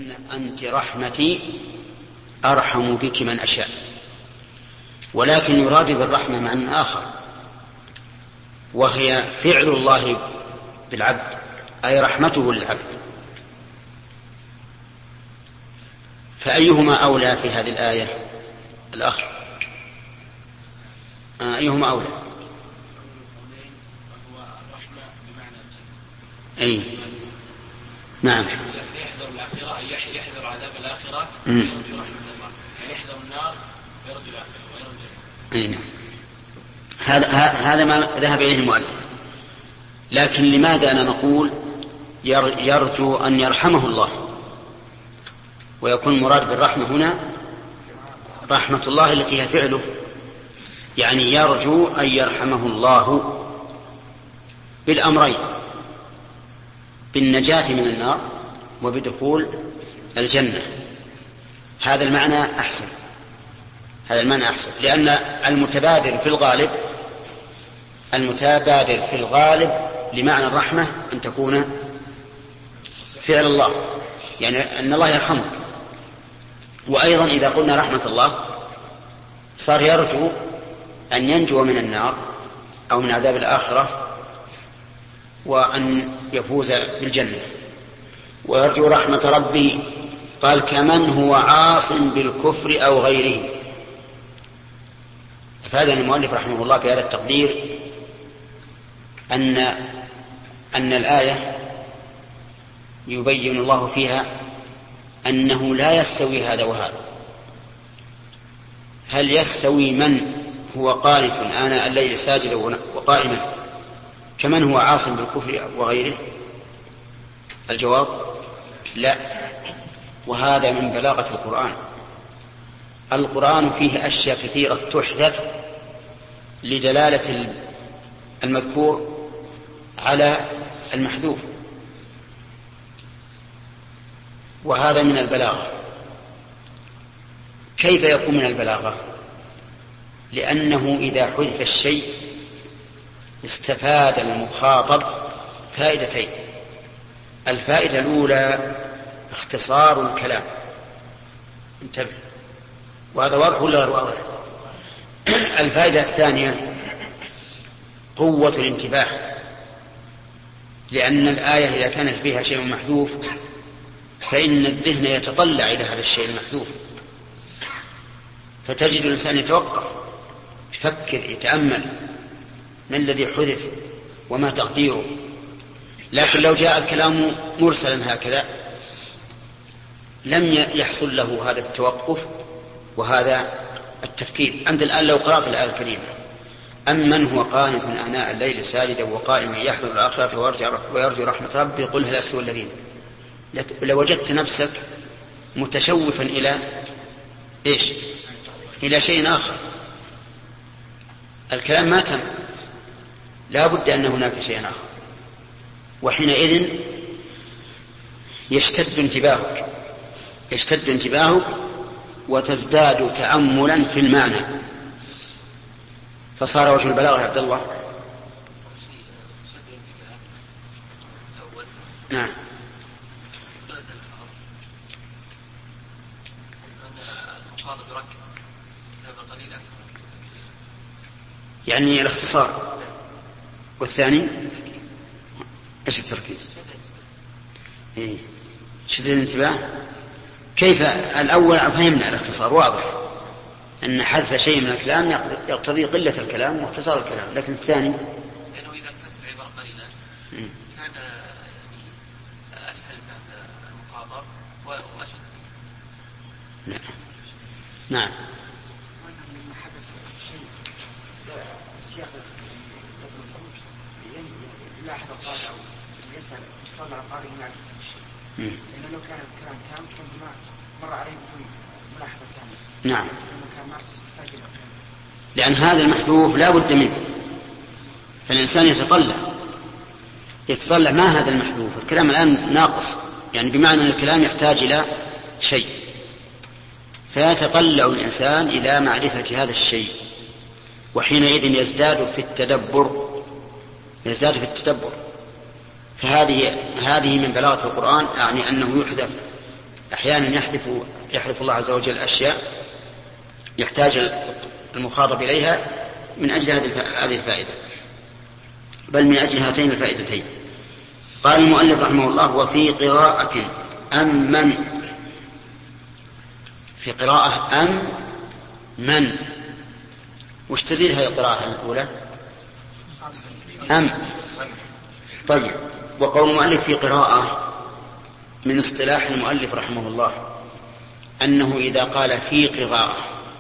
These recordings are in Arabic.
الجنة أنت رحمتي أرحم بك من أشاء، ولكن يراد بالرحمة معنى آخر، وهي فعل الله بالعبد، أي رحمته للعبد. فأيهما أولى في هذه الآية؟ الأخ أيهما أولى؟ أي نعم، يحذر الآخرة، يحذر عذاب الآخرة ويرجو رحمة الله، يحذر النار ويرجو الآخرة ويرجو. أي نعم، هذا ما ذهب إليه المؤلف. لكن لماذا أنا نقول يرجو أن يرحمه الله، ويكون مراد بالرحمة هنا رحمة الله التي هي فعله، يعني يرجو أن يرحمه الله بالأمرين، بالنجاة من النار وبدخول الجنة. هذا المعنى أحسن، هذا المعنى أحسن، لأن المتبادر في الغالب لمعنى الرحمة أن تكون فعل الله، يعني أن الله يرحمه. وأيضا إذا قلنا رحمة الله صار يرجو أن ينجو من النار أو من عذاب الآخرة وأن يفوز بالجنة، ويرجو رحمة ربه. قال كمن هو عاص بالكفر أو غيره. فهذا المؤلف رحمه الله بهذا التقدير أن الآية يبين الله فيها أنه لا يستوي هذا وهذا. هل يستوي من هو قانت آناء الليل ساجدا وقائما كمن هو عاص بالكفر وغيره؟ الجواب لا. وهذا من بلاغة القرآن. القرآن فيه أشياء كثيرة تحذف لدلالة المذكور على المحذوف، وهذا من البلاغة. كيف يكون من البلاغة؟ لأنه إذا حذف الشيء استفاد المخاطب فائدتين. الفائدة الأولى اختصار الكلام، انتبه، وهذا واضح ولا غير واضح؟ الفائدة الثانية قوة الانتباه، لأن الآية إذا كان فيها شيء محذوف فإن الذهن يتطلع إلى هذا الشيء المحذوف، فتجد الإنسان يتوقف، يفكر، يتأمل ما الذي حذف وما تقديره. لكن لو جاء الكلام مرسلا هكذا لم يحصل له هذا التوقف وهذا التفكير. أنت الآن لو قرأت الآية الكريمة أمن هو قانت آناء الليل ساجدا وقائما يحذر الآخرة ويرجو رحمة ربه قل هل يستوي الذين، لوجدت نفسك متشوفا إلى إيش؟ إلى شيء آخر. الكلام ما تم، لا بد أن هناك شيء آخر، وحينئذ يشتد انتباهك وتزداد تأملا في المعنى، فصار وجه البلاغة يا عبد الله. نعم. يعني الاختصار. والثاني ايش التركيز؟ شدة الانتباه. كيف؟ الأول فهمنا الاختصار واضح أن حذف شيء من الكلام يقتضي قلة الكلام واختصار الكلام، لكن الثاني لأنه إذا كانت العبارة قليلة كان أسهل من المخاطب وأشد. نعم. يلاحظ القارئ أو يسأل يطلع القارئ هناك الشيء، لأنه لو كان الكلام تام كان مر عليه بدون ملاحظة تامة. نعم. لأن هذا المحذوف لا بد منه، فالإنسان يتطلع ما هذا المحذوف، الكلام الآن ناقص، يعني بمعنى أن الكلام يحتاج إلى شيء، فيتطلع الإنسان إلى معرفة هذا الشيء، وحينئذ يزداد في التدبر. فهذه من بلاغة القرآن، يعني أنه يحذف أحيانا يحذف الله عز وجل أشياء يحتاج المخاطب إليها من أجل هذه الفائدة، بل من أجل هاتين الفائدتين. قال المؤلف رحمه الله: وفي قراءة أمن، في قراءة من، وش تزيد هذه القراءة الأولى؟ طيب. وقول المؤلف في قراءة من اصطلاح المؤلف رحمه الله أنه إذا قال في قراءة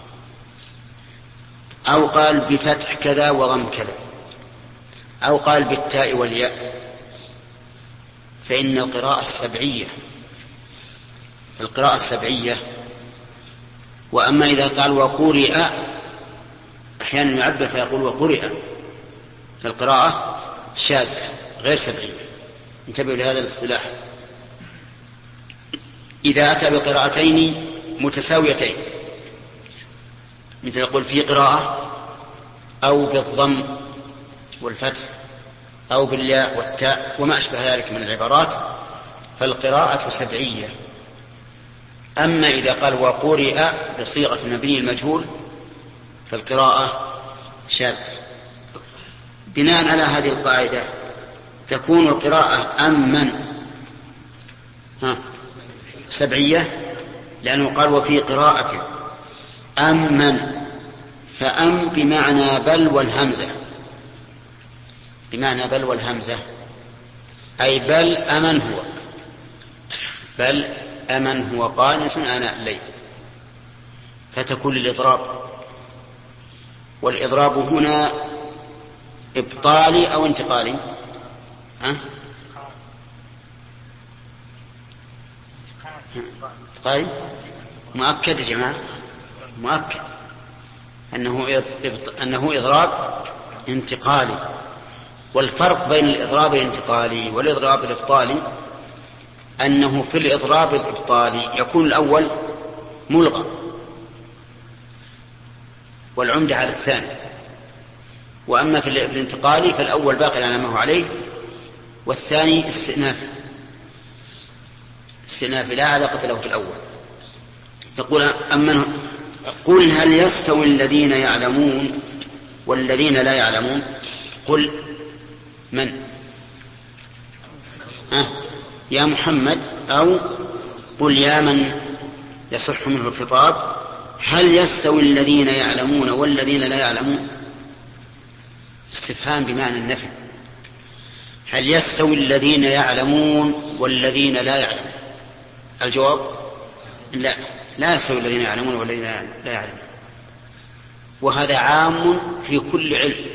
أو قال بفتح كذا وضم كذا أو قال بالتاء والياء فإن القراءة السبعية. وأما إذا قال وقرئ، أحيانا يعبر فيقول وقرئ، فالقراءة شاذة غير سبعية. انتبهوا لهذا الاصطلاح. إذا أتى بقراءتين متساويتين مثل يقول في قراءة أو بالضم والفتح أو بالياء والتاء وما أشبه ذلك من العبارات فالقراءة سبعية. أما إذا قال وقرئ بصيغة المبني المجهول فالقراءة شاذة. بناء على هذه القاعدة تكون القراءة أمن سبعية، لأنه قال وفي قراءة أمن، فأم بمعنى بل والهمزة، أي بل أمن هو قانت آناء الليل، فتكون للإضراب. والإضراب هنا إبطالي أو انتقالي؟ انتقالي مؤكد يا جماعة، مؤكد أنه إضراب انتقالي. والفرق بين الإضراب الانتقالي والإضراب الإبطالي أنه في الإضراب الإبطالي يكون الأول ملغى والعمدة على الثاني، وأما في الانتقالي فالأول باقي على ما هو عليه والثاني استئناف لا علاقة له في الأول. يقول قل هل يستوي الذين يعلمون والذين لا يعلمون؟ قل من؟ يا محمد، أو قل يا من يصح منه الخطاب، هل يستوي الذين يعلمون والذين لا يعلمون؟ استفهام بمعنى النفي. هل يستوي الذين يعلمون والذين لا يعلمون؟ الجواب لا يستوي الذين يعلمون والذين لا يعلمون. وهذا عام في كل علم،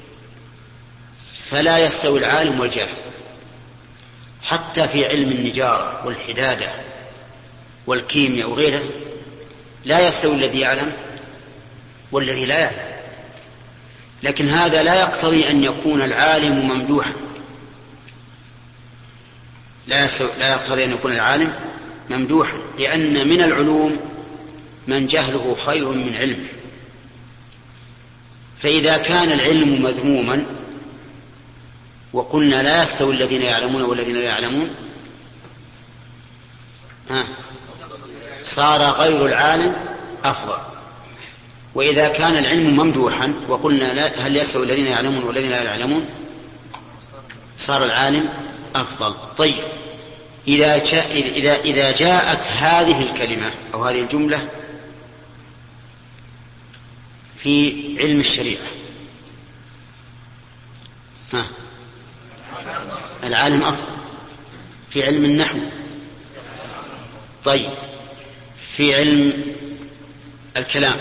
فلا يستوي العالم والجاهل. حتى في علم النجارة والحدادة والكيمياء وغيره لا يستوي الذي يعلم والذي لا يعلم. لكن هذا لا يقتضي أن يكون العالم ممدوحا، لا يقتضي أن يكون العالم ممدوحا، لأن من العلوم من جهله خير من علمه. فإذا كان العلم مذموما وقلنا لا يستوي الذين يعلمون والذين لا يعلمون صار غير العالم أفضل. وإذا كان العلم ممدوحا وقلنا هل يستوي الذين يعلمون والذين لا يعلمون صار العالم أفضل. طيب، إذا جاءت هذه الكلمة أو هذه الجملة في علم الشريعة العالم أفضل. في علم النحو طيب. في علم الكلام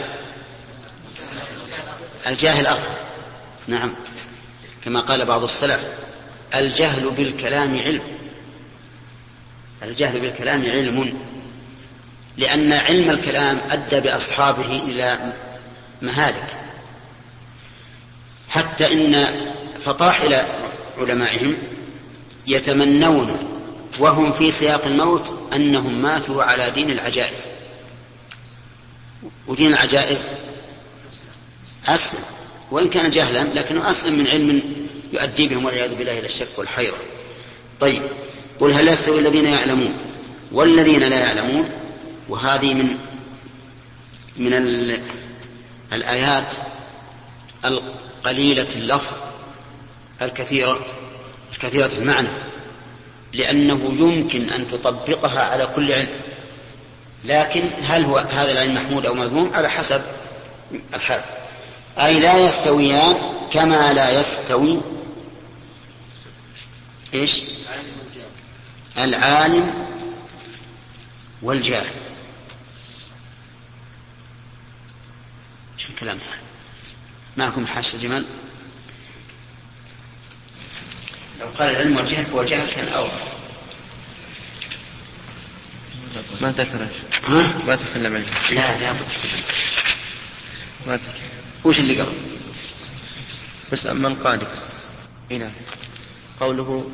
الجاهل أفضل. نعم، كما قال بعض السلف الجهل بالكلام علم. الجهل بالكلام علم، لأن علم الكلام أدى بأصحابه إلى مهالك، حتى إن فطاحل علمائهم يتمنون وهم في سياق الموت أنهم ماتوا على دين العجائز. ودين العجائز أسلم، وإن كان جهلا لكنه أسلم من علم يؤدي بهم والعياذ بالله إلى الشك والحيرة. طيب، قل هل يستوي الذين يعلمون والذين لا يعلمون. وهذه من الآيات القليلة اللفظ الكثيرة المعنى، لأنه يمكن أن تطبقها على كل علم، لكن هل هو هذا العلم محمود أو مذموم على حسب الحال. أي لا يستويان كما لا يستوي إيش؟ العالم والجاهل. شو الكلام هذا؟ معكم حاشة جمال؟ لو قال العلم والجهل هو الجهل كان أول. ما ذكر ما تكلم عنه. لا ما تكلم. وش اللي قبل؟ بس أما القانت هنا قوله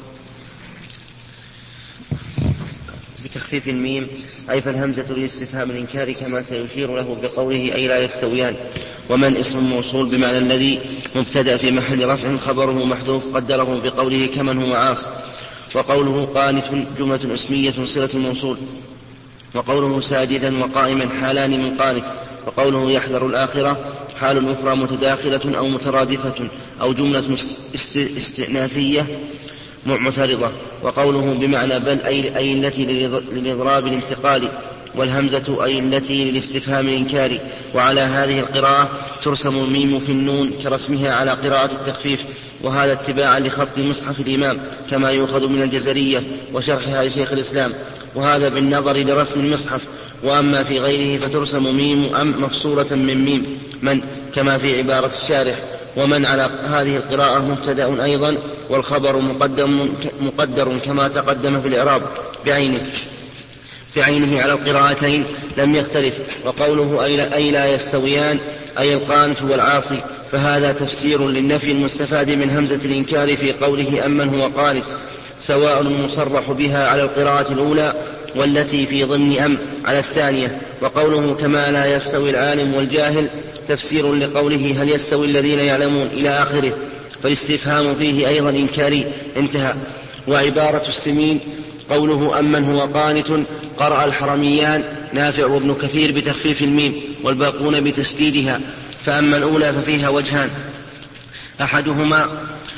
بتخفيف الميم أي فالهمزة للاستفهام الإنكار كما سيشير له بقوله أي لا يستويان. ومن اسم موصول بمعنى الذي مبتدأ في محل رفع خبره محذوف قدره بقوله كمن هو عاص. وقوله قانت جملة اسمية صلة الموصول. وقوله ساجدا وقائما حالان من قانت. وقوله يحذر الآخرة حال أخرى متداخلة أو مترادفة أو جملة استئنافية معترضة. وقوله بمعنى بل أي التي للإضراب الانتقالي. والهمزة أي التي للاستفهام الإنكاري. وعلى هذه القراءة ترسم الميم في النون كرسمها على قراءة التخفيف، وهذا اتباعا لخط مصحف الإمام كما يؤخذ من الجزرية وشرحها لشيخ الإسلام، وهذا بالنظر لرسم المصحف. وأما في غيره فترسم ميم أم مفصولة من ميم من كما في عبارة الشارح. ومن على هذه القراءة مبتدأ أيضا، والخبر مقدر كما تقدم في الإعراب بعينه على القراءتين لم يختلف. وقوله أي لا يستويان أي القانت والعاصي، فهذا تفسير للنفي المستفاد من همزة الإنكار في قوله أمن هو قانت، سواء المصرح بها على القراءة الأولى والتي في ضمن على الثانية. وقوله كما لا يستوي العالم والجاهل تفسير لقوله هل يستوي الذين يعلمون إلى آخره، فالاستفهام فيه أيضا إنكاري. انتهى. وعبارة السمين قوله أمن هو قانت قرأ الحرميان نافع وابن كثير بتخفيف الميم والباقون بتشديدها. فأما الأولى ففيها وجهان، أحدهما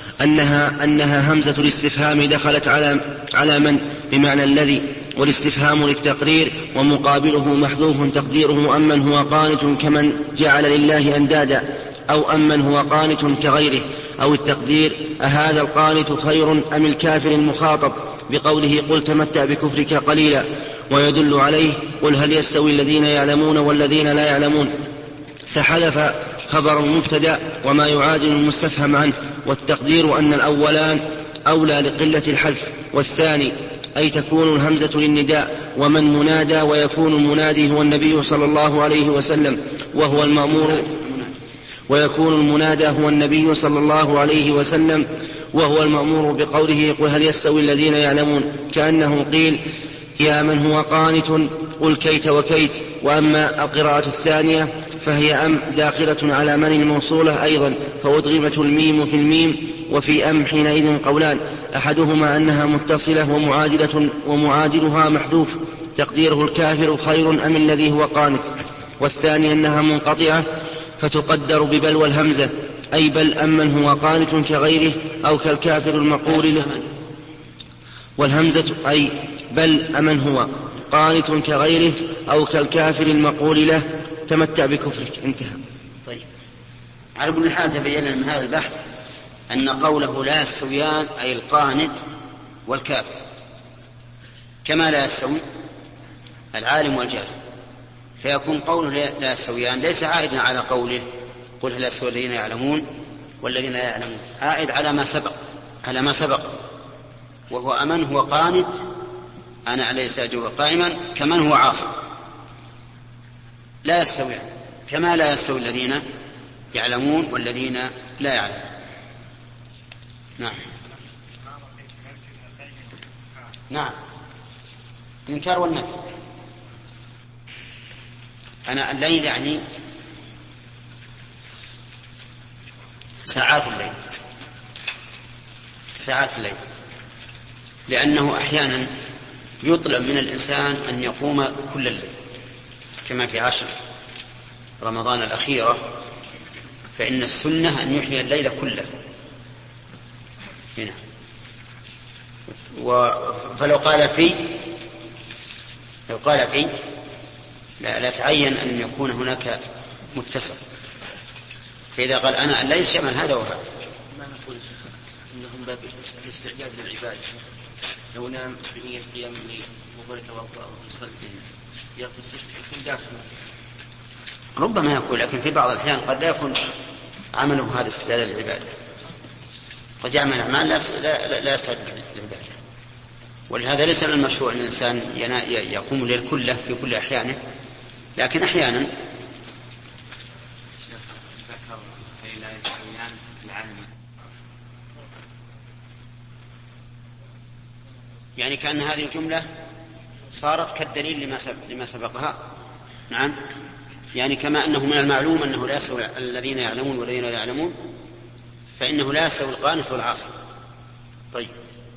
أنها همزة الاستفهام دخلت على من بمعنى الذي، والاستفهام للتقرير ومقابله محذوف تقديره أمن هو قانت كمن جعل لله أندادا، أو أمن هو قانت كغيره. أو التقدير أهذا القانت خير أم الكافر المخاطب بقوله قل تمتع بكفرك قليلا. ويدل عليه قل هل يستوي الذين يعلمون والذين لا يعلمون، فحذف خبر المبتدأ وما يعادل المستفهم عنه. والتقدير أن الأولان أولى لقلة الحذف، والثاني أي تكون الهمزة للنداء ومن منادى، ويكون المنادي هو النبي صلى الله عليه وسلم وهو المأمور، ويكون المنادى هو النبي صلى الله عليه وسلم وهو المأمور بقوله قل هل يستوي الذين يعلمون، كأنه قيل يا من هو قانت قل كيت وكيت. وأما القراءة الثانية فهي داخلة على من الموصولة أيضا، فأدغمت الميم في الميم. وفي حينئذ قولان، أحدهما أنها متصلة ومعادلها محذوف تقديره الكافر خير أم الذي هو قانت، والثاني أنها منقطعة فتقدر ببل والهمزة، أي بل أمن هو قانت كغيره أو كالكافر المقول له، والهمزة أي بل أمن هو قانت كغيره أو كالكافر المقول له تمتع بكفرك. انتهى. طيب، على كل حال تبين من هذا البحث أن قوله لا يستويان أي القانت والكافر كما لا يستوي العالم والجاهل، فيكون قوله لا يستويان ليس عائدا على قوله قل هل يستوي الذين يعلمون والذين لا يعلمون، عائد على ما سبق وهو أمن هو قانت أنا عليه ساجد قائما كمن هو عاصي. لا يستوي كما لا يستوي الذين يعلمون والذين لا يعلمون. نعم الإنكار والنفي. أنا الليل يعني ساعات الليل، لأنه أحيانا يطلب من الإنسان أن يقوم كل الليل كما في 10 رمضان الأخيرة، فإن السنة أن يحيي الليل كله هنا. فلو قال في لا تعين أن يكون هناك متصل، فإذا قال أنا الليل شمل هذا وهذا. ما نقول إنهم باب الاستعداد للعبادة، لو نام بنية قيام الليل وهو يتوضأ ويصلي يغتسل يكون داخل. ربما يكون، لكن في بعض الأحيان قد لا يكون عمله هذا استعداد للعبادة، قد يعمل أعمال لا يستعد للعبادة. ولهذا ليس المشروع أن الإنسان يقوم الليل كله في كل أحيانه، لكن أحيانا يعني كأن هذه الجملة صارت كالدليل لما سبقها. نعم، يعني كما أنه من المعلوم أنه لا يستوي الذين يعلمون والذين لا يعلمون، فإنه لا يستوي القانت والعاصي. طيب،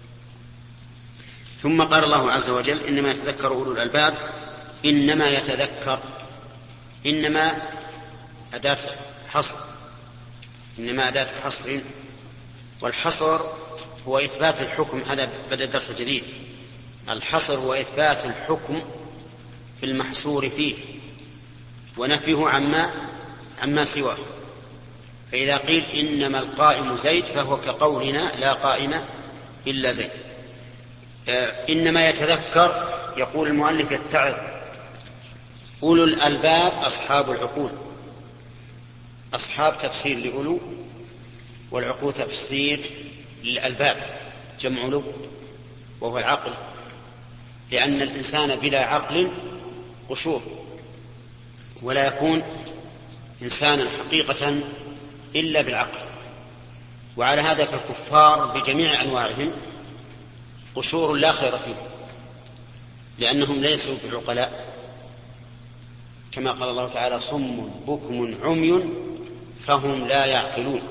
ثم قال الله عز وجل إنما يتذكر أولو الألباب. إنما يتذكر، إنما أداة حصر، إنما أداة حصر، والحصر هو إثبات الحكم. هذا بدأ درس جديد. الحصر هو إثبات الحكم في المحصور فيه ونفيه عما سواه. فإذا قيل إنما القائم زيد فهو كقولنا لا قائم إلا زيد. إنما يتذكر، يقول المؤلف يتعظ. أولو الألباب أصحاب العقول. أصحاب تفسير لأولو، والعقول تفسير للألباب، جمع لب وهو العقل، لأن الإنسان بلا عقل قشور، ولا يكون إنسانا حقيقة إلا بالعقل. وعلى هذا فالكفار بجميع أنواعهم قشور لا خير فيه، لأنهم ليسوا بعقلاء، كما قال الله تعالى صم بكم عمي فهم لا يعقلون.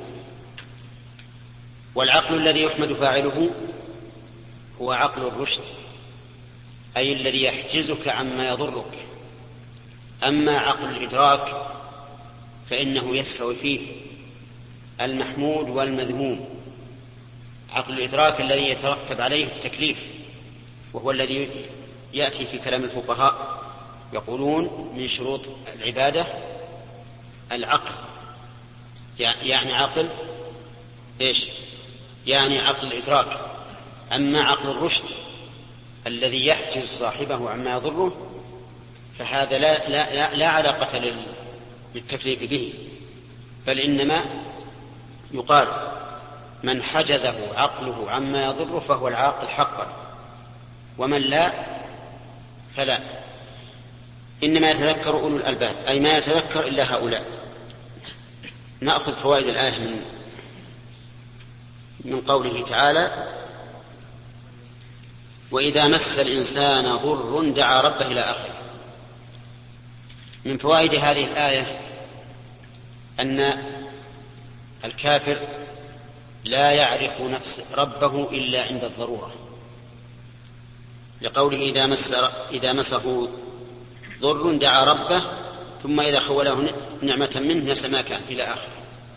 والعقل الذي يحمد فاعله هو عقل الرشد، أي الذي يحجزك عما يضرك. أما عقل الإدراك فإنه يستوي فيه المحمود والمذموم. عقل الإدراك الذي يترتب عليه التكليف، وهو الذي يأتي في كلام الفقهاء، يقولون من شروط العبادة العقل. يعني عقل إيش؟ يعني عقل الإدراك. أما عقل الرشد الذي يحجز صاحبه عما يضره فهذا لا علاقة للتكليف به، بل إنما يقال من حجزه عقله عما يضره فهو العاقل حقا، ومن لا فلا. إنما يتذكر أولو الألباب، أي ما يتذكر إلا هؤلاء. نأخذ فوائد الآية من قوله تعالى وإذا مس الإنسان ضر دعا ربه إلى آخره. من فوائد هذه الآية أن الكافر لا يعرف ربه إلا عند الضرورة، لقوله إذا مسه ضر دعا ربه ثم إذا خوله نعمة منه نسى ما كان إلى آخره.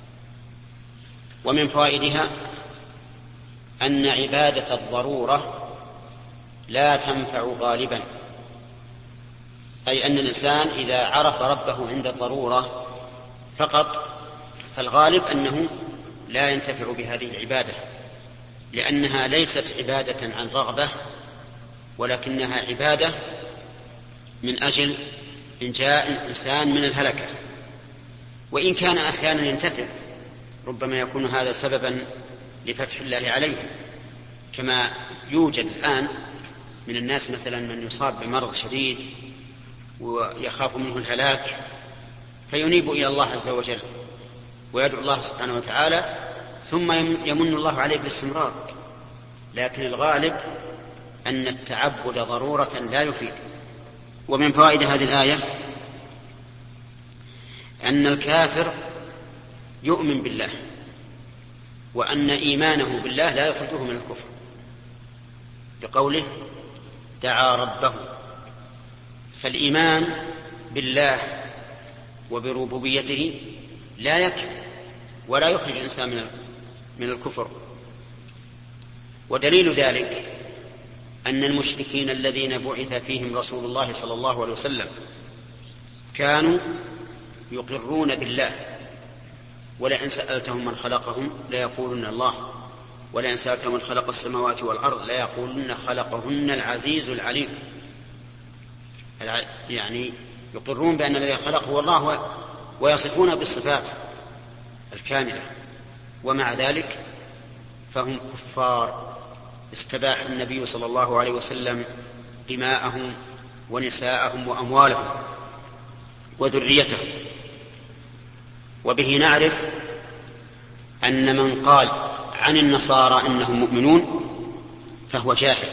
ومن فوائدها أن عبادة الضرورة لا تنفع غالبا، أي أن الإنسان إذا عرف ربه عند الضرورة فقط فالغالب أنه لا ينتفع بهذه العبادة، لأنها ليست عبادة عن رغبة، ولكنها عبادة من أجل إنجاء الإنسان من الهلكة. وإن كان أحيانا ينتفع، ربما يكون هذا سببا لفتح الله عليه، كما يوجد الآن من الناس مثلا من يصاب بمرض شديد ويخاف منه الهلاك فينيب إلى الله عز وجل ويدعو الله سبحانه وتعالى، ثم يمن الله عليه بالاستمرار. لكن الغالب أن التعبد ضرورة لا يفيد. ومن فوائد هذه الآية أن الكافر يؤمن بالله، وأن إيمانه بالله لا يخرجه من الكفر، لقوله دعا ربه. فالإيمان بالله وبربوبيته لا يكفي ولا يخرج الإنسان من الكفر. ودليل ذلك أن المشركين الذين بعث فيهم رسول الله صلى الله عليه وسلم كانوا يقرون بالله، ولئن سألتهم من خلقهم ليقولن الله، ولئن سألتهم من خلق السماوات والأرض ليقولن خلقهن العزيز العليم. يعني يقرون بأن الذي خلق هو الله ويصفون بالصفات الكاملة، ومع ذلك فهم كفار. استباح النبي صلى الله عليه وسلم دماءهم ونساءهم وأموالهم وذريتهم. وبه نعرف أن من قال عن النصارى إنهم مؤمنون فهو جاهل،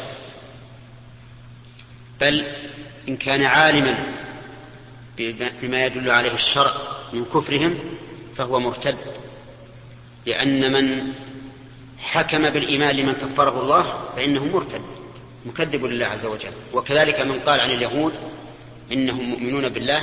بل إن كان عالما بما يدل عليه الشرع من كفرهم فهو مرتد، لأن من حكم بالإيمان لمن كفره الله فإنه مرتد مكذب لله عز وجل. وكذلك من قال عن اليهود إنهم مؤمنون بالله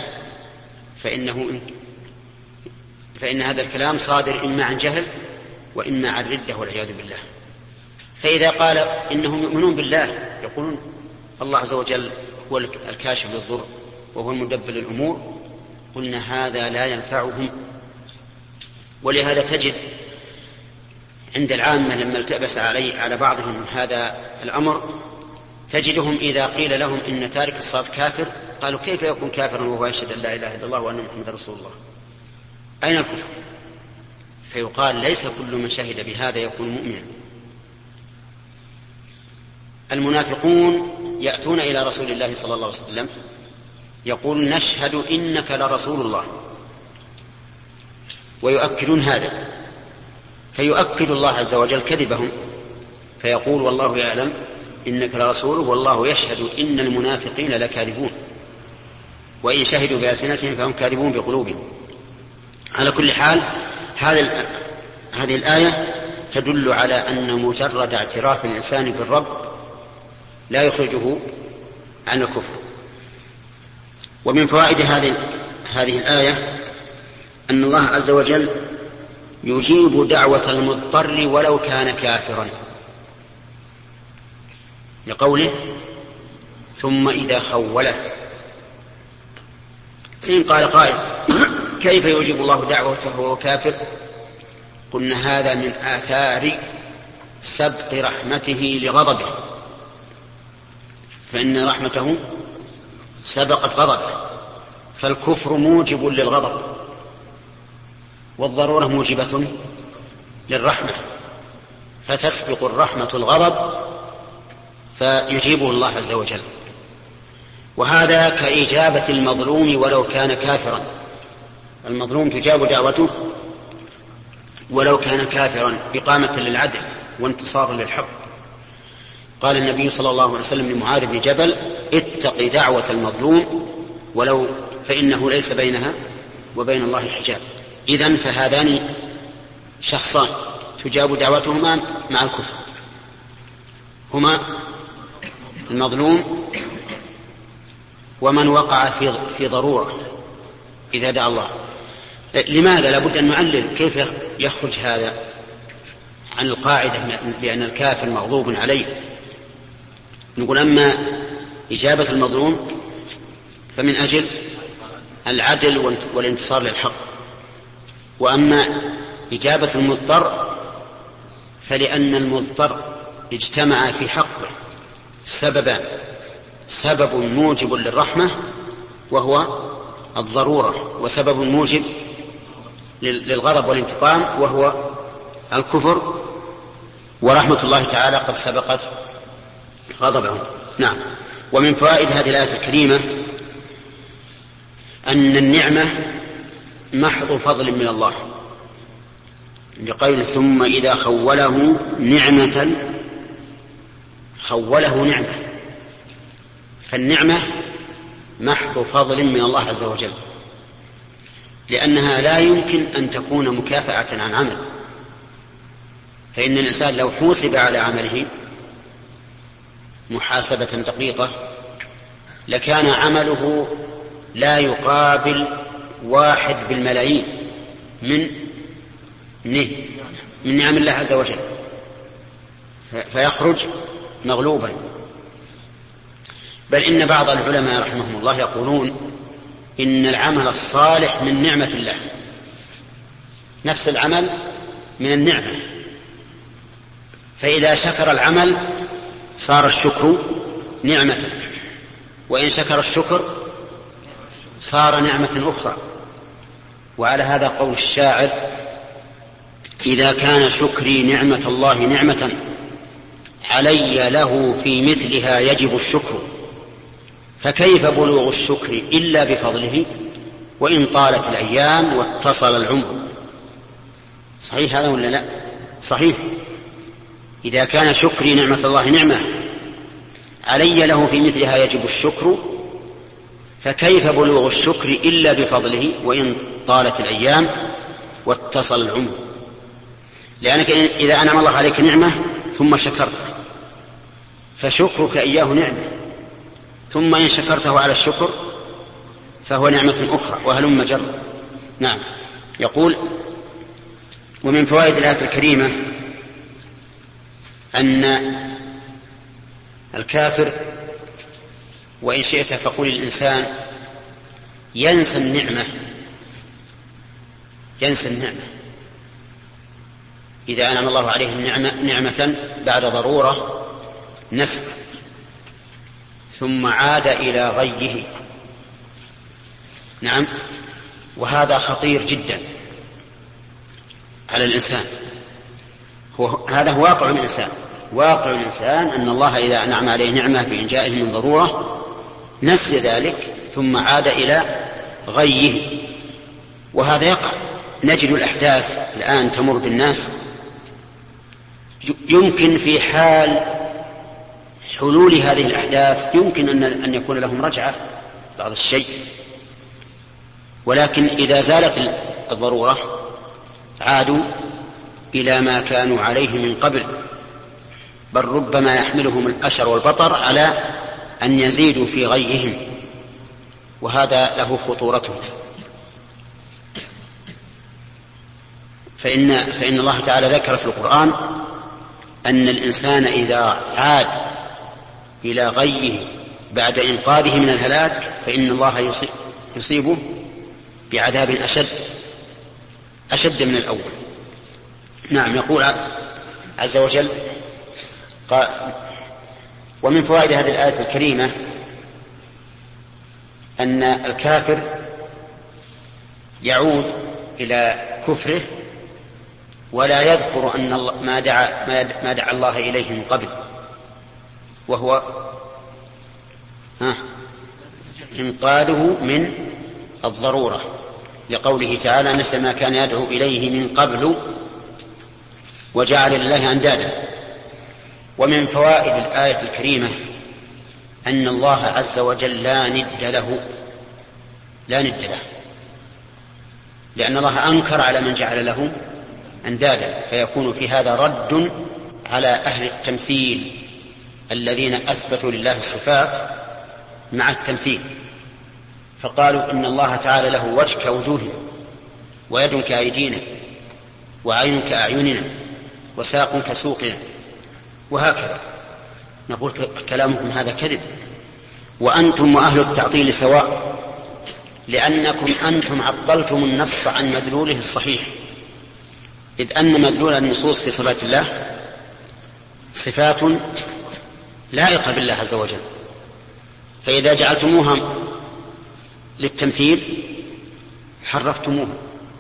فإن هذا الكلام صادر إما عن جهل وإما عن ردة والعياذ بالله. فإذا قال إنهم يؤمنون بالله يقولون الله عز وجل هو الكاشف للضر وهو المدبر للأمور، قلنا هذا لا ينفعهم. ولهذا تجد عند العامة لما التبس على بعضهم هذا الأمر تجدهم إذا قيل لهم إن تارك الصلاة كافر قالوا كيف يكون كافرا وهو يشهد أن لا إله إلا الله وأن محمد رسول الله؟ أين الكفر؟ فيقال ليس كل من شهد بهذا يكون مؤمنا. المنافقون يأتون إلى رسول الله صلى الله عليه وسلم يقول نشهد إنك لرسول الله، ويؤكدون هذا، فيؤكد الله عز وجل كذبهم فيقول والله يعلم إنك لرسوله والله يشهد إن المنافقين لكاذبون وإن شهدوا بألسنتهم فهم كاذبون بقلوبهم. على كل حال هذه الآية تدل على أن مجرد اعتراف الإنسان بالرب لا يخرجه عن الكفر. ومن فوائد هذه الآية أن الله عز وجل يجيب دعوة المضطر ولو كان كافرا، لقوله ثم إذا خوله. فإن قال قائل كيف يجيب الله دعوته وهو كافر؟ قلنا هذا من آثار سبق رحمته لغضبه، فإن رحمته سبقت غضبه، فالكفر موجب للغضب والضرورة موجبة للرحمة، فتسبق الرحمة الغضب فيجيبه الله عز وجل. وهذا كإجابة المظلوم ولو كان كافرا، المظلوم تجاب دعوته ولو كان كافرا إقامة للعدل وانتصارا للحق. قال النبي صلى الله عليه وسلم لمعاذ بن جبل اتق دعوة المظلوم ولو فإنه ليس بينها وبين الله حجاب. إذن فهذان شخصان تجاب دعوتهما مع الكفر، هما المظلوم ومن وقع في ضرورة إذا دعا الله. لماذا؟ لابد أن نعلل كيف يخرج هذا عن القاعدة بأن الكافر مغضوب عليه. نقول أما إجابة المظلوم فمن أجل العدل والانتصار للحق، وأما إجابة المضطر فلأن المضطر اجتمع في حقه سببان: سبب موجب للرحمة وهو الضرورة، وسبب موجب للغضب والانتقام وهو الكفر، ورحمة الله تعالى قد سبقت غضبهم. نعم. ومن فوائد هذه الآية الكريمة أن النعمة محض فضل من الله، لقول ثم إذا خوله نعمة، خوله نعمة، فالنعمة محض فضل من الله عز وجل، لأنها لا يمكن أن تكون مكافأة عن عمل. فإن الإنسان لو حوسب على عمله محاسبة دقيقة لكان عمله لا يقابل 1 بالملايين من نعم الله عز وجل، فيخرج مغلوبا. بل إن بعض العلماء رحمهم الله يقولون إن العمل الصالح من نعمة الله، نفس العمل من النعمة، فإذا شكر العمل صار الشكر نعمة، وإن شكر الشكر صار نعمة أخرى. وعلى هذا قول الشاعر: إذا كان شكري نعمة الله نعمة علي له في مثلها يجب الشكر، فكيف بلوغ الشكر إلا بفضله وإن طالت الأيام واتصل العمر. صحيح هذا ولا لا؟ صحيح. إذا كان شكري نعمة الله نعمة علي له في مثلها يجب الشكر، فكيف بلوغ الشكر إلا بفضله وإن طالت الأيام واتصل العمر. لأنك إذا أنعم الله عليك نعمة ثم شكرته فشكرك إياه نعمة، ثم إن شكرته على الشكر فهو نعمة أخرى، وهلم جر. نعم. يقول: ومن فوائد الآية الكريمة أن الكافر، وإن شئت فقل الإنسان، ينسى النعمة إذا أنعم الله عليه نعمة بعد ضرورة نسى ثم عاد إلى غيه. نعم. وهذا خطير جدا على الإنسان. هذا هو واقع الإنسان أن الله إذا أنعم عليه نعمة بإنجائه من ضرورة نسي ذلك ثم عاد إلى غيه، وهذا يقع. نجد الأحداث الآن تمر بالناس، يمكن في حال حلول هذه الأحداث يمكن أن يكون لهم رجعة بعض الشيء، ولكن إذا زالت الضرورة عادوا إلى ما كانوا عليه من قبل، بل ربما يحملهم الأشر والبطر على أن يزيدوا في غيهم، وهذا له خطورته. فإن الله تعالى ذكر في القرآن أن الإنسان إذا عاد إلى غيه بعد إنقاذه من الهلاك فإن الله يصيبه بعذاب أشد من الأول. نعم. يقول عز وجل: ومن فوائد هذه الآية الكريمة أن الكافر يعود إلى كفره ولا يذكر أن ما دعا الله إليه من قبل، وهو إنقاذه من الضرورة، لقوله تعالى: نسي ما كان يدعو إليه من قبل وجعل لله أندادا. ومن فوائد الآية الكريمة أن الله عز وجل لا ند له، لأن الله أنكر على من جعل له أندادا، فيكون في هذا رد على أهل التمثيل الذين أثبتوا لله الصفات مع التمثيل، فقالوا إن الله تعالى له وجه كوجوهنا ويد كأيدينا وعين كأعيننا وساق كسوقنا وهكذا. نقول كلامكم هذا كذب، وأنتم وأهل التعطيل سواء، لأنكم أنتم عطلتم النص عن مدلوله الصحيح، إذ أن مدلول النصوص في صفات الله صفات لائقة بالله عز وجل، فإذا جعلتموها للتمثيل حرفتموها.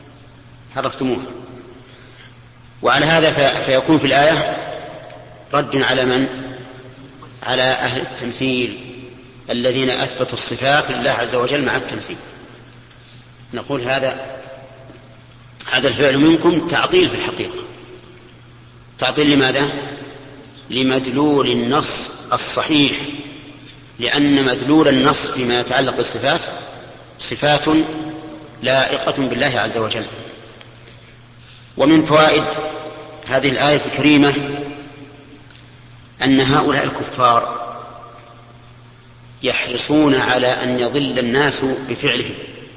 وعلى هذا فيكون في الآية رد على من؟ على أهل التمثيل الذين أثبتوا الصفات لله عز وجل مع التمثيل. نقول هذا الفعل منكم تعطيل في الحقيقة. تعطيل لماذا؟ لمدلول النص الصحيح، لأن مدلول النص فيما يتعلق بالصفات صفات لائقة بالله عز وجل. ومن فوائد هذه الآية الكريمة أن هؤلاء الكفار يحرصون على أن يضل الناس بفعلهم،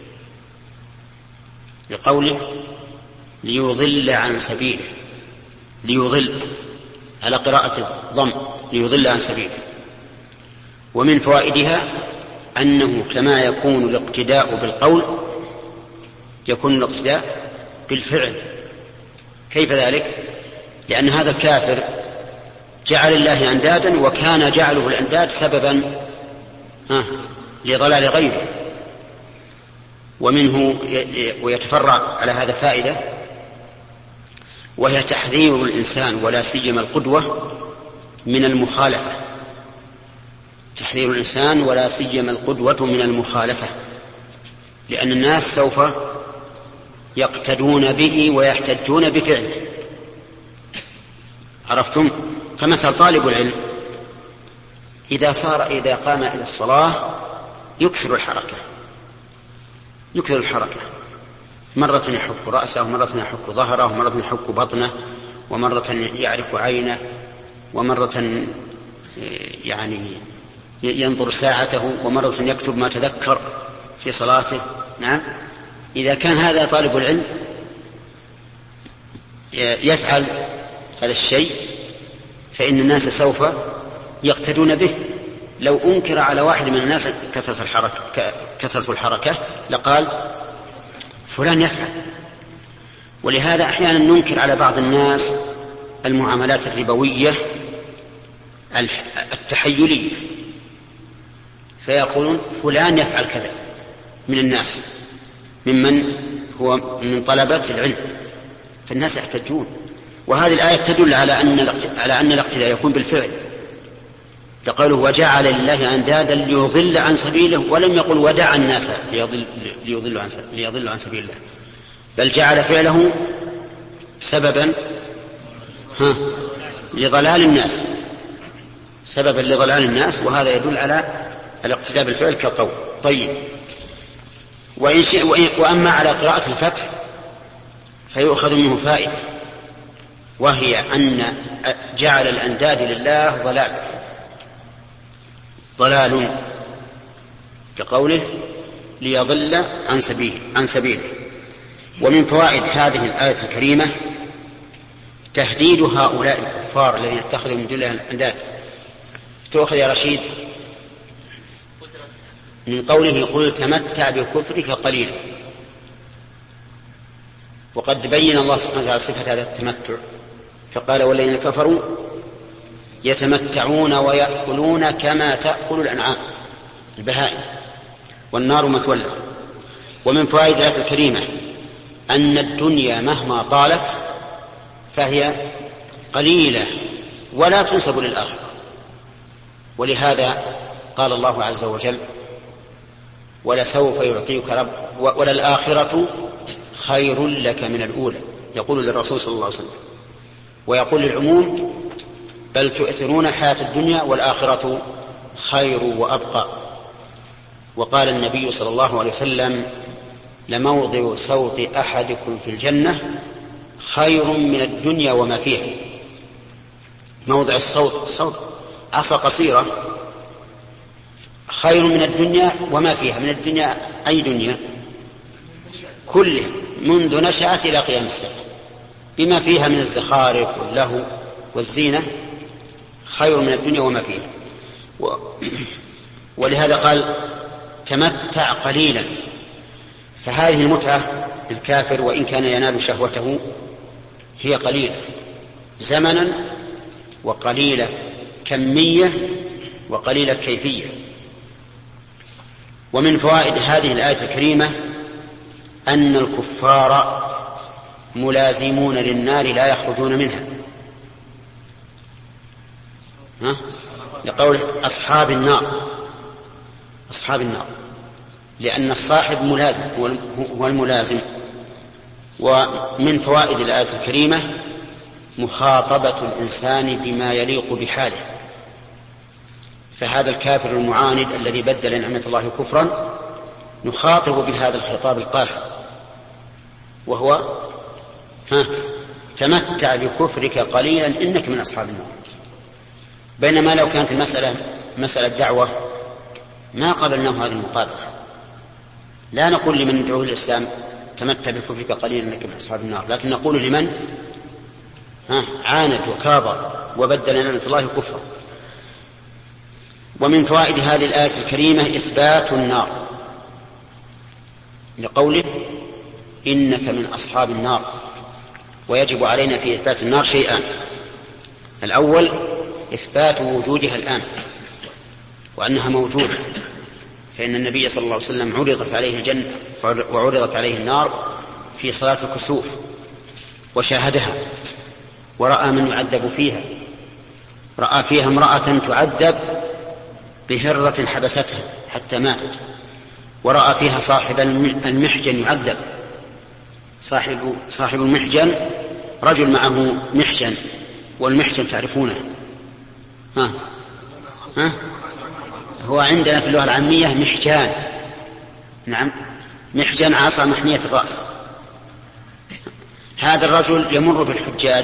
لقوله ليضل عن سبيله، ليضل على قراءة الضم، ليضل عن سبيله. ومن فوائدها أنه كما يكون الاقتداء بالقول يكون الاقتداء بالفعل. كيف ذلك؟ لأن هذا الكافر جعل الله أندادا، وكان جعله الأنداد سببا لضلال غيره. ومنه ويتفرع على هذا فائدة، وهي تحذير الإنسان ولا سيما القدوة من المخالفة. تحذير الإنسان ولا سيما القدوة من المخالفة، لأن الناس سوف يقتدون به ويحتجون بفعله. عرفتم؟ فمثل طالب العلم إذا قام إلى الصلاة يكثر الحركة، مرة يحك رأسه، مرة يحك ظهره، مرة يحك بطنه، ومرة يعرف عينه، ومرة يعني ينظر ساعته، ومرة يكتب ما تذكر في صلاته. نعم، إذا كان هذا طالب العلم يفعل هذا الشيء فإن الناس سوف يقتدون به. لو أنكر على واحد من الناس كثرة الحركة لقال فلان يفعل. ولهذا أحيانا ننكر على بعض الناس المعاملات الربوية التحيلية، فيقولون فلان يفعل كذا من الناس ممن هو من طلبة العلم، فالناس يحتجون. وهذه الآية تدل على أن الاقتداء يكون بالفعل، لقوله وجعل لله أندادا ليضل عن سبيله، ولم يقل ودع الناس ليضلوا عن سبيل الله، بل جعل فعله سببا لضلال الناس، سببا لضلال الناس، وهذا يدل على الاقتداء بالفعل كالقول. طيب، وأما على قراءة الفتح فيؤخذ منه فائدة، وهي أن جعل الأنداد لله ضلال كقوله ليضل عن سبيله. ومن فوائد هذه الآية الكريمة تهديد هؤلاء الكفار الذين اتخذوا من دون الله الأنداد. تؤخذ يا رشيد من قوله قل تمتع بكفرك قليلا، وقد بين الله سبحانه وتعالى صفة هذا التمتع فقال والذين كفروا يتمتعون ويأكلون كما تأكل الأنعام البهائم والنار مثوى لهم. ومن فوائد الآية الكريمة أن الدنيا مهما طالت فهي قليلة ولا تنسب للآخرة، ولهذا قال الله عز وجل ولسوف يعطيك رب وللآخرة خير لك من الأولى، يقول للرسول صلى الله عليه وسلم، ويقول للعموم بل تؤثرون الحياة الدنيا والآخرة خير وأبقى. وقال النبي صلى الله عليه وسلم لموضع صوت أحدكم في الجنة خير من الدنيا وما فيها. موضع الصوت عصا قصيرة خير من الدنيا وما فيها. من الدنيا أي دنيا؟ كله منذ نشأت إلى قيام الساعة بما فيها من الزخارف واللهو والزينة خير من الدنيا وما فيها. ولهذا قال تمتع قليلا. فهذه المتعة للكافر وإن كان ينال شهوته هي قليلة زمنا وقليلة كمية وقليلة كيفية. ومن فوائد هذه الآية الكريمة أن الكفار ملازمون للنار لا يخرجون منها، لقول أصحاب النار، لأن الصاحب ملازم هو الملازم. ومن فوائد الآية الكريمة مخاطبة الإنسان بما يليق بحاله. فهذا الكافر المعاند الذي بدل نعمة الله كفرا نخاطب بهذا الخطاب القاسي، وهو تمتع بكفرك قليلا إنك من أصحاب النار. بينما لو كانت المسألة مسألة دعوة ما قبلناه هذه المقابلة. لا نقول لمن يدعوه الإسلام تمتع بكفرك قليلا إنك من أصحاب النار، لكن نقول لمن عاند وكابر وبدل نعمة الله كفرا. ومن فوائد هذه الآية الكريمة إثبات النار لقوله إنك من أصحاب النار. ويجب علينا في إثبات النار شيئان: الأول إثبات وجودها الآن وأنها موجودة، فإن النبي صلى الله عليه وسلم عرضت عليه الجنة وعرضت عليه النار في صلاة الكسوف وشاهدها ورأى من يعذب فيها، رأى فيها امرأة تعذب بهرة حبستها حتى ماتت، ورأى فيها صاحب المحجن يعذب. صاحب المحجن رجل معه محجن، والمحجن تعرفونه هو عندنا في اللغة العامية محجان. نعم، محجن عصا محنية الرأس. هذا الرجل يمر بالحجاج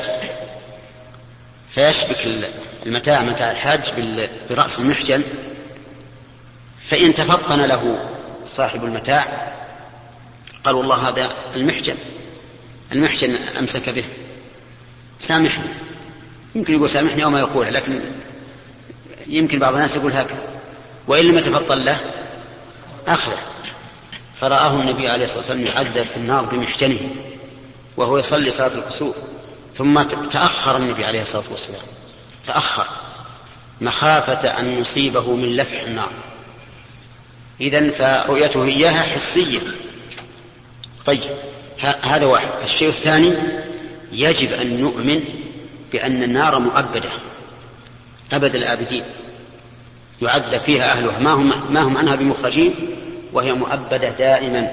فيشبك المتاع متاع الحاج برأس المحجن، فإن تفطن له صاحب المتاع قال والله هذا المحجن أمسك به، سامحني. يمكن يقول سامحني أو ما يقول، لكن يمكن بعض الناس يقول هكذا. وإن لم يتفطن له أخذه. فرآه النبي عليه الصلاة والسلام يعذب في النار بمحجنه وهو يصلي صلاة الكسوف، ثم تأخر النبي عليه الصلاة والسلام، تأخر مخافة أن يصيبه من لفح النار. إذن فرؤيته إياها حسية. طيب، هذا واحد. الشيء الثاني: يجب أن نؤمن بأن النار مؤبدة أبد الآبدين، يعذب فيها أهلها ما هم عنها بمخرجين، وهي مؤبدة دائما،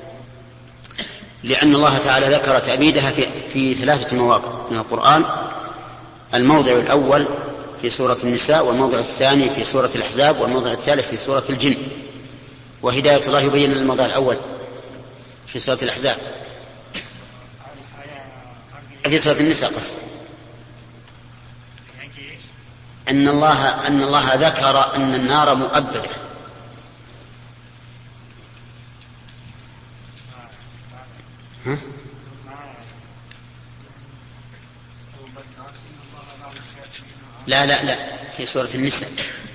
لأن الله تعالى ذكر تأبيدها في 3 مواضع من القرآن: الموضع الأول في سورة النساء، والموضع الثاني في سورة الأحزاب، والموضع الثالث في سورة الجن. وهداية الله يبين الموضع الأول في سورة الأحزاب، في سورة النساء قصد أن الله ذكر أن النار مؤبدة. لا في سورة النساء.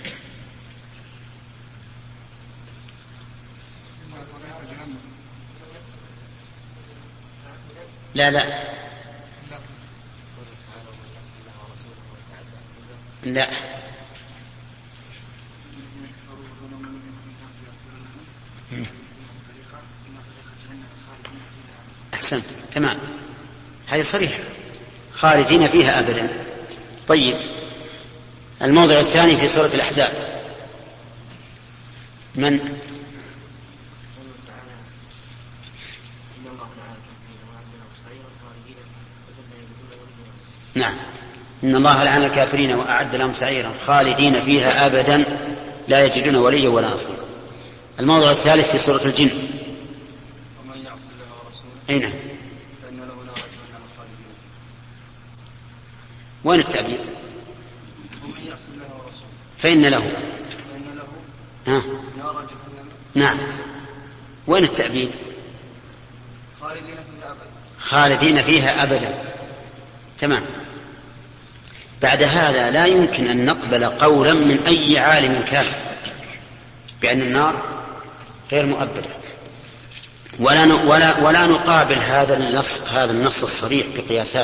لا أحسنت، تمام، هذه صريح، خالدين فيها أبدا. طيب، الموضع الثاني في سورة الأحزاب من؟ نعم، إن الله لعن الكافرين وأعد لهم سعيرا خالدين فيها أبدا لا يجدون وليا ولا نصيرا. الموضع الثالث في سورة الجن: ومن يعص الله ورسوله أين فإن له نار جهنم خالدين. وين التعبير؟ ومن يعص الله ورسوله فإن له نار جهنم. نعم، وين التعبير؟ خالدين فيها أبدا. تمام. بعد هذا لا يمكن أن نقبل قولا من أي عالم كان بأن النار غير مؤبدة، ولا نقابل هذا النص الصريح بقياسات،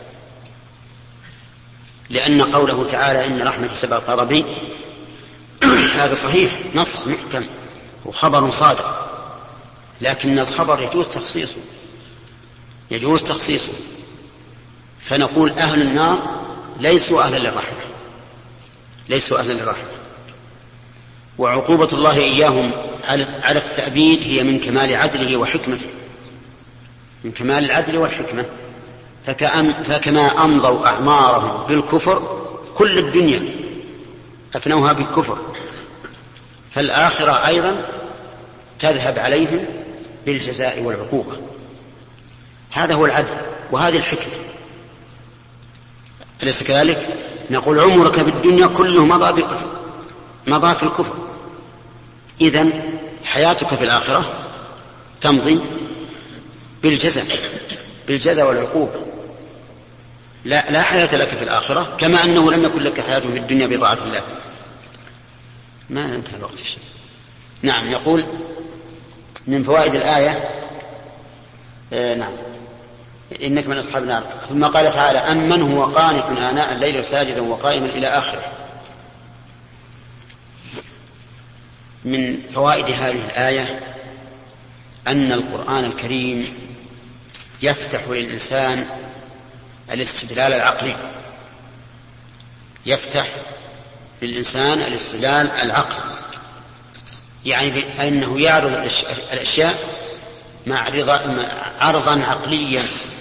لأن قوله تعالى إن رحمة سبقت غضبي هذا صحيح، نص محكم وخبر صادق، لكن الخبر يجوز تخصيصه. فنقول أهل النار ليسوا أهلا للرحمة، وعقوبة الله إياهم على التأبيد هي من كمال عدله وحكمته، من كمال العدل والحكمة. فكما أمضوا أعمارهم بالكفر، كل الدنيا أفنوها بالكفر، فالآخرة أيضا تذهب عليهم بالجزاء والعقوبة. هذا هو العدل وهذه الحكمة، أليس كذلك؟ نقول عمرك بالدنيا كله مضى في الكفر، إذن حياتك في الآخرة تمضي بالجزاء والعقوبة. لا حياة لك في الآخرة، كما أنه لم يكن لك حياة في الدنيا بطاعة الله. ما انتهى الوقت الشيء. نعم، يقول من فوائد الآية نعم إنك من أصحاب النار. ثم قال تعالى أمن هو قانت آناء الليل ساجدا وقائما إلى آخره. من فوائد هذه الآية أن القرآن الكريم يفتح للإنسان الاستدلال العقلي، يفتح للإنسان الاستدلال العقلي، يعني أنه يعرض الأشياء عرضا عقليا،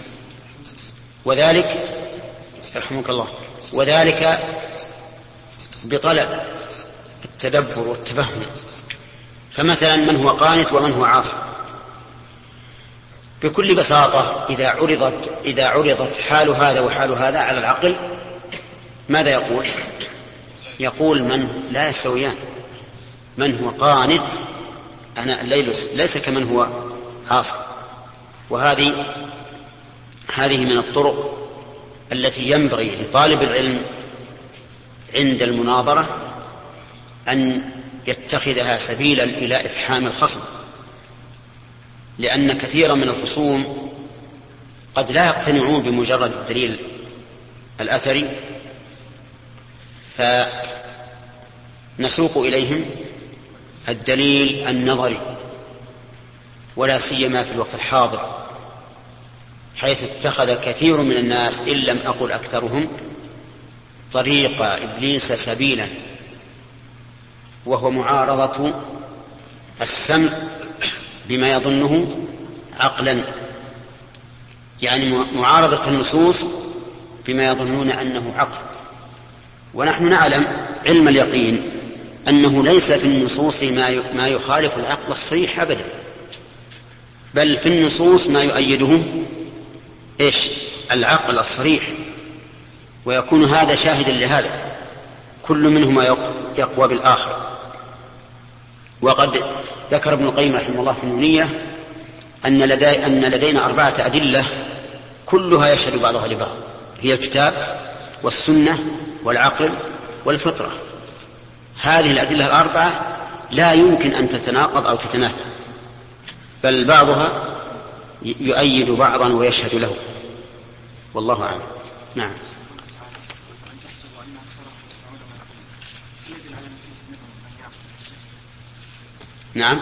وذلك رحمك الله وذلك بطلب التدبر والتفهم. فمثلا من هو قانت ومن هو عاصي بكل بساطة إذا عرضت حال هذا وحال هذا على العقل ماذا يقول؟ يقول من لا يستويان. من هو قانت أنا الليل ليس كمن هو عاصي. وهذه من الطرق التي ينبغي لطالب العلم عند المناظرة أن يتخذها سبيلا إلى إفحام الخصم، لأن كثيرا من الخصوم قد لا يقتنعون بمجرد الدليل الأثري، فنسوق إليهم الدليل النظري، ولا سيما في الوقت الحاضر، حيث اتخذ كثير من الناس إن لم أقل أكثرهم طريق إبليس سبيلا، وهو معارضة السمع بما يظنه عقلا، يعني معارضة النصوص بما يظنون أنه عقل. ونحن نعلم علم اليقين أنه ليس في النصوص ما يخالف العقل الصريح أبدا، بل في النصوص ما يؤيده العقل الصريح، ويكون هذا شاهدا لهذا، كل منهما يقوى بالآخر. وقد ذكر ابن القيم رحمه الله في النونية أن لدينا 4 أدلة كلها يشهد بعضها لبعض، هي الكتاب والسنة والعقل والفطرة. هذه الأدلة 4 لا يمكن أن تتناقض أو تتنافى، بل بعضها يؤيد بعضا ويشهد له، والله أعلم. نعم. نعم.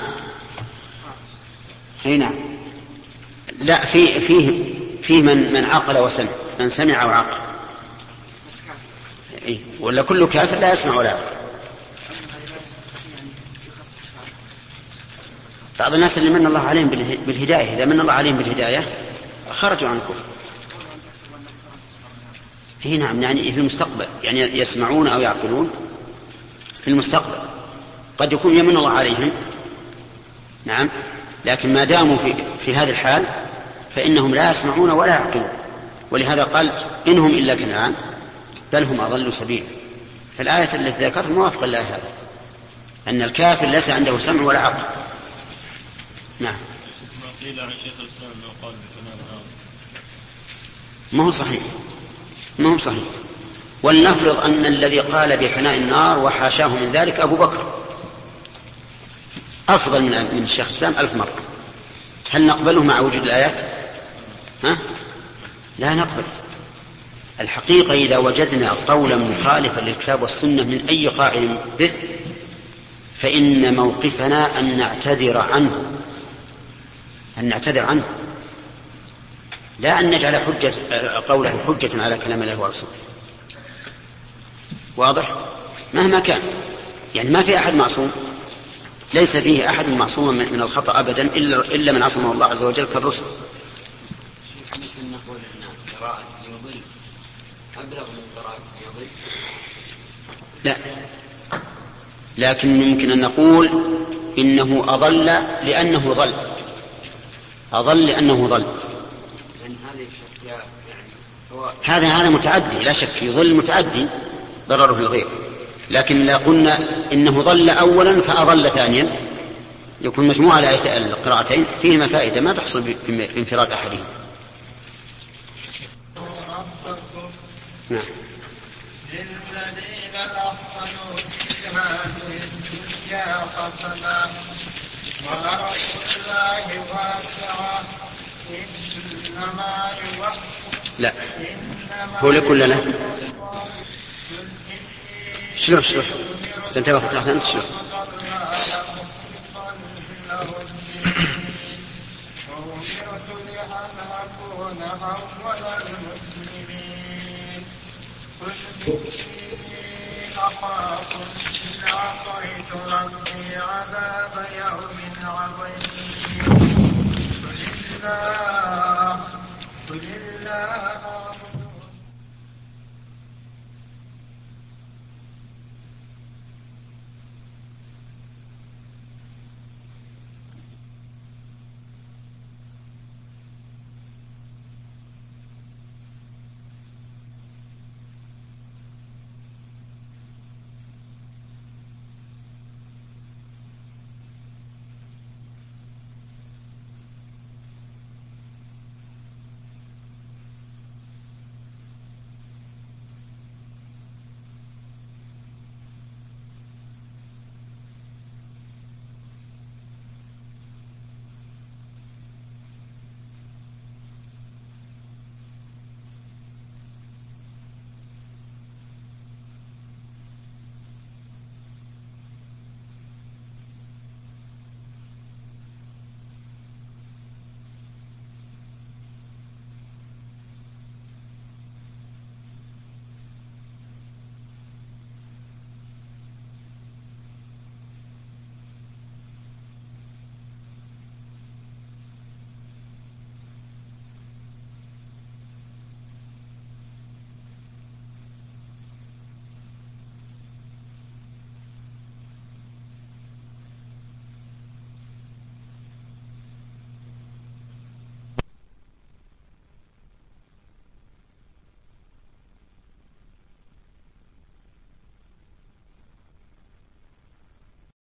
أي نعم. لا، فيه من عقل وسمع، من سمع وعقل. ولا كل كافر لا يسمع ولا يعقل. بعض الناس اللي من الله عليهم بالهداية، إذا من الله عليهم بالهداية خرجوا عن الكفر. نعم، يعني في المستقبل، يعني يسمعون أو يعقلون في المستقبل، قد يكون يمن الله عليهم. نعم، لكن ما داموا في هذه الحال فإنهم لا يسمعون ولا يعقلون. ولهذا قال إنهم إلا كالأنعام بل هم أضلوا سبيلا. فالآية التي ذكرت موافقة لها هذا، أن الكافر ليس عنده سمع ولا عقل. نعم. ما قيل عن شيخ الإسلام أنه قال بفناء النار ما هو صحيح. ولنفرض أن الذي قال بفناء النار وحاشاه من ذلك أبو بكر أفضل من الشيخ الإسلام 1000 مرة، هل نقبله مع وجود الآيات؟ لا نقبل. الحقيقة إذا وجدنا قولا مخالفا للكتاب والسنة من أي قائل به فإن موقفنا أن نعتذر عنه، لا أن نجعل قوله حجة على كلام الله ورسوله. واضح؟ مهما كان، يعني ما في أحد معصوم، ليس فيه أحد معصوم من الخطأ أبدا إلا من عصمه الله عز وجل كالرسل. نقول أن قراءة يضل أبلغ من قراءة يضل. لا، لكن يمكن أن نقول إنه أضل لأنه ضل، لأن هذه الشكل يعني هذا متعدي، لا شك يضل متعدي ضرره الغير. لكن لا قلنا إنه ضل أولا فأضل ثانيا، يكون مجموعة القراءتين فيهما فائدة ما تحصل بانفراد أحدهم. نعم. للذين أحسنوا في هذه الدنيا حسنة وأرض الله واسعة إنما يوفى. لا هو لكل لنا شلون سنتبه فترة أنت شلون وأمرت لأن أكون أول المسلمين قل إني أخاف إن عصيت ربي عذاب يوم عظيم قل الله